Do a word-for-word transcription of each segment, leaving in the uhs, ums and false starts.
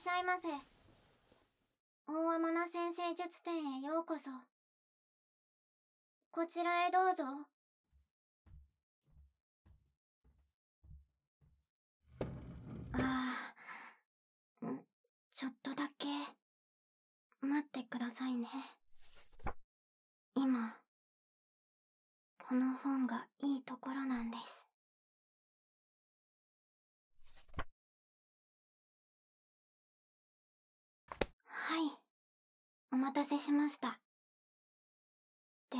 しゃいませ。大天野先生術展へようこそ。こちらへどうぞ。ああ、んちょっとだけ待ってくださいね。今この本がいいところなんです。はい、お待たせしました。って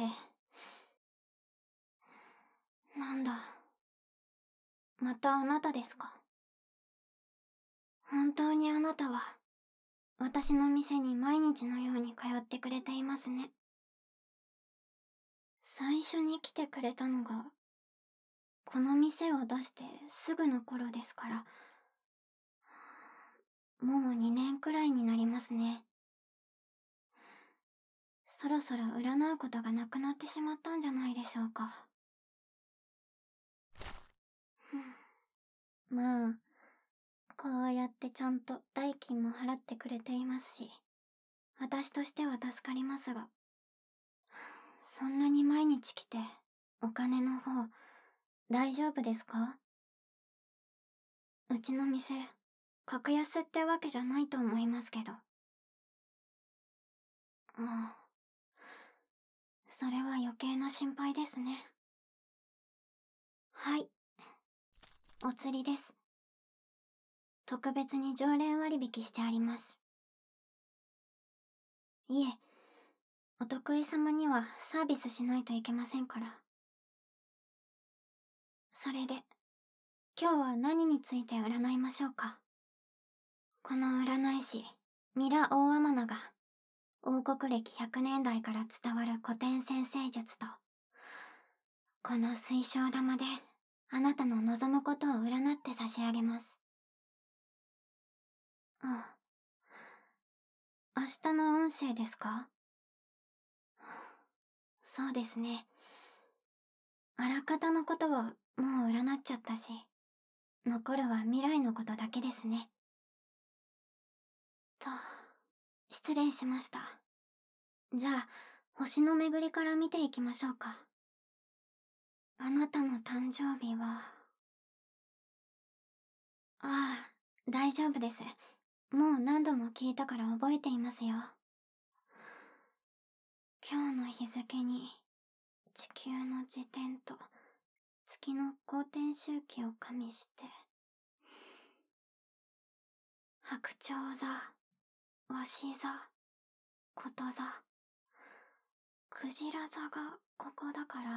なんだ、またあなたですか。本当にあなたは私の店に毎日のように通ってくれていますね。最初に来てくれたのがこの店を出してすぐの頃ですから、もうにねんくらいになりますね。そろそろ占うことがなくなってしまったんじゃないでしょうか。まあ、こうやってちゃんと代金も払ってくれていますし、私としては助かりますが、そんなに毎日来てお金の方大丈夫ですか？うちの店格安ってわけじゃないと思いますけど。ああ、それは余計な心配ですね。はい、お釣りです。特別に常連割引してあります。いえ、お得意様にはサービスしないといけませんから。それで、今日は何について占いましょうか。この占い師、ミラ大天野が、王国歴ひゃくねんだいから伝わる古典占星術と、この水晶玉で、あなたの望むことを占って差し上げます。ああ、明日の運勢ですか？そうですね。あらかたのことはもう占っちゃったし、残るは未来のことだけですね。と、失礼しました。じゃあ、星の巡りから見ていきましょうか。あなたの誕生日は、ああ、大丈夫です。もう何度も聞いたから覚えていますよ。今日の日付に地球の自転と月の公転周期を加味して、白鳥座、鷲座、こと座、クジラ座がここだから、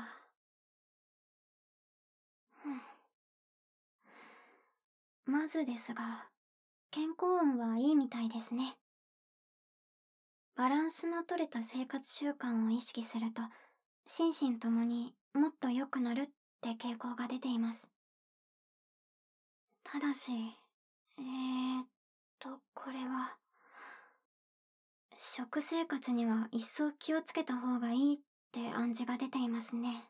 うん。まずですが、健康運はいいみたいですね。バランスの取れた生活習慣を意識すると、心身ともにもっと良くなるって傾向が出ています。ただし、えーっと、これは、食生活には一層気をつけた方がいいって暗示が出ていますね。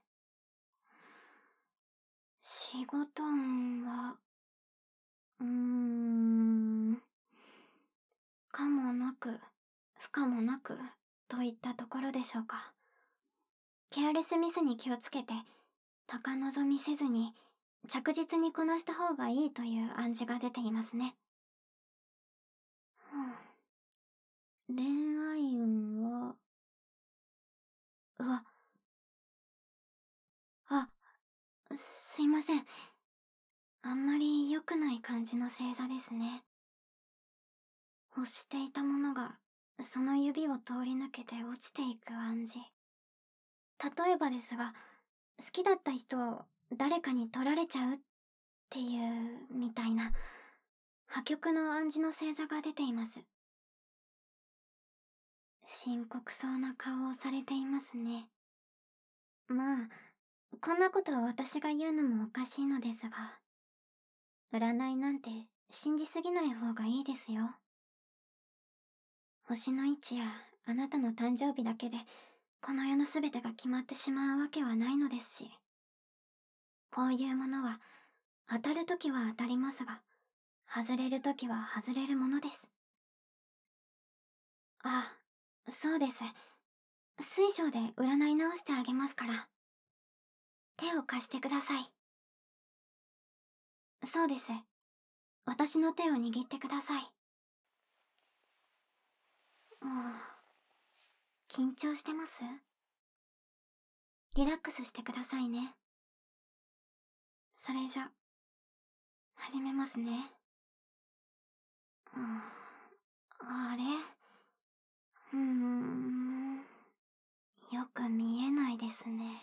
仕事運は、うーん、可もなく、不可もなく、といったところでしょうか。ケアレスミスに気をつけて、高望みせずに、着実にこなした方がいいという暗示が出ていますね。うん、恋愛運は、うわ、あ、すいません。あんまり良くない感じの星座ですね。欲していたものが、その指を通り抜けて落ちていく暗示。例えばですが、好きだった人を誰かに取られちゃうっていうみたいな破局の暗示の星座が出ています。深刻そうな顔をされていますね。まあ、こんなことを私が言うのもおかしいのですが、占いなんて信じすぎない方がいいですよ。星の位置やあなたの誕生日だけでこの世の全てが決まってしまうわけはないのですし、こういうものは当たるときは当たりますが、外れるときは外れるものです。 あ、そうです。水晶で占い直してあげますから。手を貸してください。そうです。私の手を握ってください。ああ、緊張してます？リラックスしてくださいね。それじゃ、始めますね。うん、あれうーん、よく見えないですね。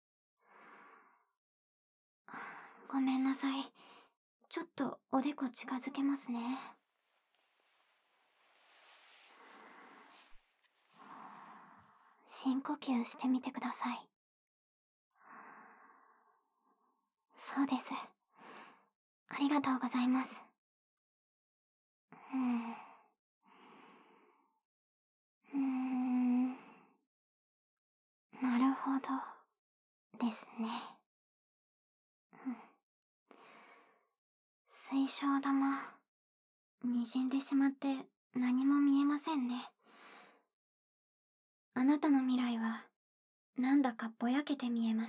ごめんなさい。ちょっとおでこ近づけますね。深呼吸してみてください。そうです。ありがとうございます。うん。うーん。なるほど。ですね。うん。水晶玉、滲んでしまって何も見えませんね。あなたの未来は、なんだかぼやけて見えます。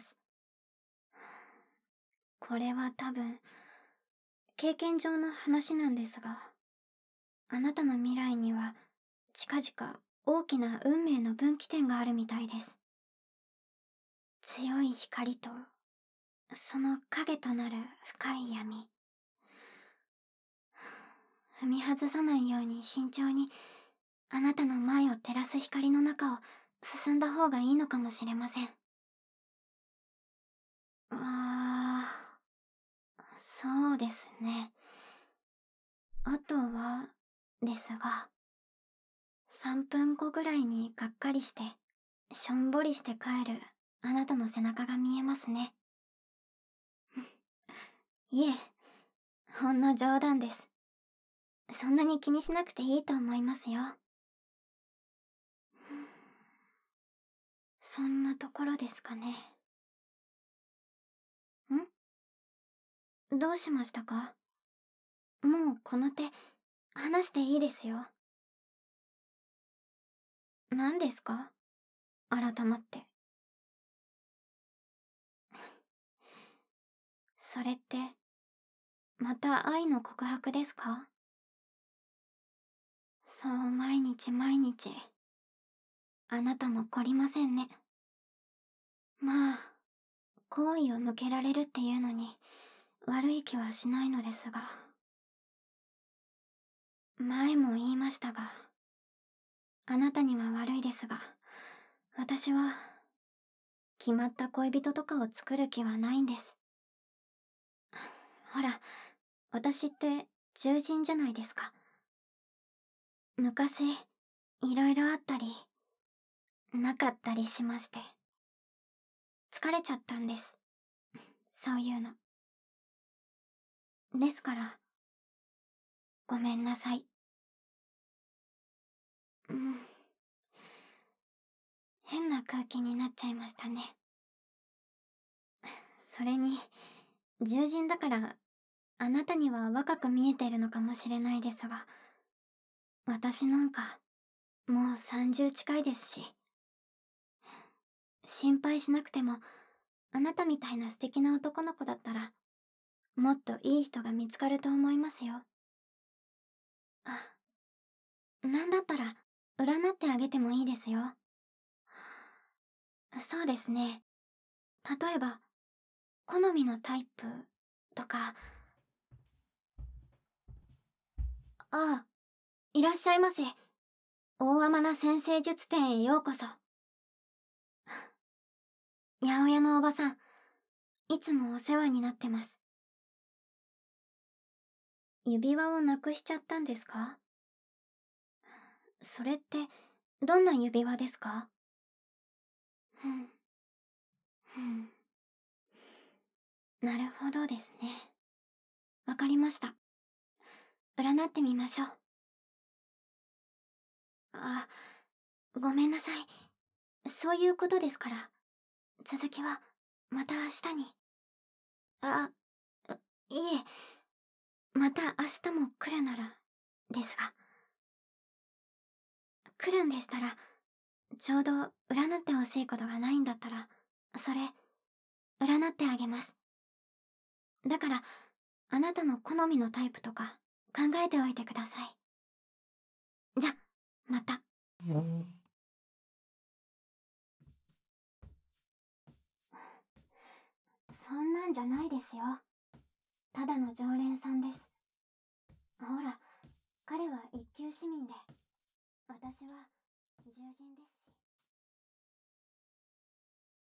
これは多分、経験上の話なんですが、あなたの未来には、近々大きな運命の分岐点があるみたいです。強い光と、その影となる深い闇。踏み外さないように慎重に、あなたの前を照らす光の中を進んだ方がいいのかもしれません。ああ、そうですね。あとは、ですが、さんぷんごぐらいにがっかりして、しょんぼりして帰るあなたの背中が見えますね。いえ、ほんの冗談です。そんなに気にしなくていいと思いますよ。そんなところですかね。ん？どうしましたか？もうこの手、離していいですよ。何ですか？改まって。それって、また愛の告白ですか？そう、毎日毎日。あなたも懲りませんね。まあ、好意を向けられるっていうのに、悪い気はしないのですが。前も言いましたが、あなたには悪いですが、私は、決まった恋人とかを作る気はないんです。ほら、私って獣人じゃないですか。昔、いろいろあったり、なかったりしまして。疲れちゃったんです。そういうの。ですから、ごめんなさい。うん。変な空気になっちゃいましたね。それに、獣人だから、あなたには若く見えてるのかもしれないですが、私なんか、もうさんじゅう近いですし、心配しなくても、あなたみたいな素敵な男の子だったら、もっといい人が見つかると思いますよ。あ、なんだったら、占ってあげてもいいですよ。そうですね。例えば、好みのタイプとか、ああ、いらっしゃいませ。大天な先生術店へようこそ。八百屋のおばさん、いつもお世話になってます。指輪をなくしちゃったんですか？それって、どんな指輪ですか？うん。うん。なるほどですね。わかりました。占ってみましょう。あ、ごめんなさい。そういうことですから。続きは、また明日に。あ、いえ、また明日も来るなら、ですが。 来るんでしたら、ちょうど占ってほしいことがないんだったら、それ、占ってあげます。だから、あなたの好みのタイプとか考えておいてください。じゃ、また。そんなんじゃないですよ。ただの常連さんです。ほら、彼は一級市民で、私は獣人です。